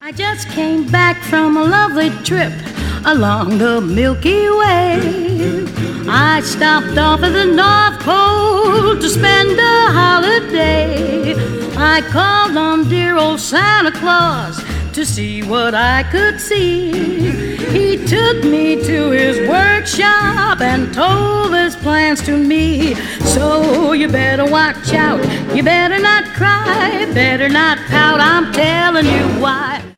I just came back from a lovely trip along the Milky Way. I stopped off at the North Pole to spend a holiday. I called on dear old Santa Claus to see what I could see. He took me to his workshop and told his plans to me. So you better watch out, you better not cry, better not pout, I'm telling you why.